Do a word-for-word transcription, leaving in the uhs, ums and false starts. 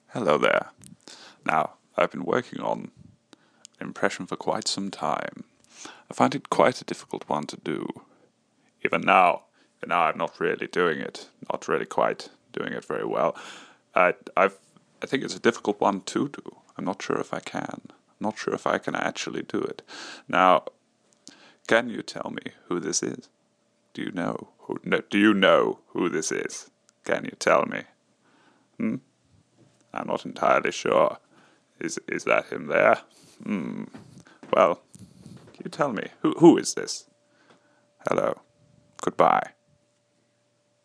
Hello there. Now, I've been working on an impression for quite some time. I find it quite a difficult one to do. Even now, even now I'm not really doing it, not really quite doing it very well. I, I've, I think it's a difficult one to do. I'm not sure if I can. I'm not sure if I can actually do it. Now, can you tell me who this is? Do you know who? No, do you know who this is? Can you tell me? Hmm? I'm not entirely sure. Is is that him there? Hmm. Well, you tell me. Who who is this? Hello. Goodbye.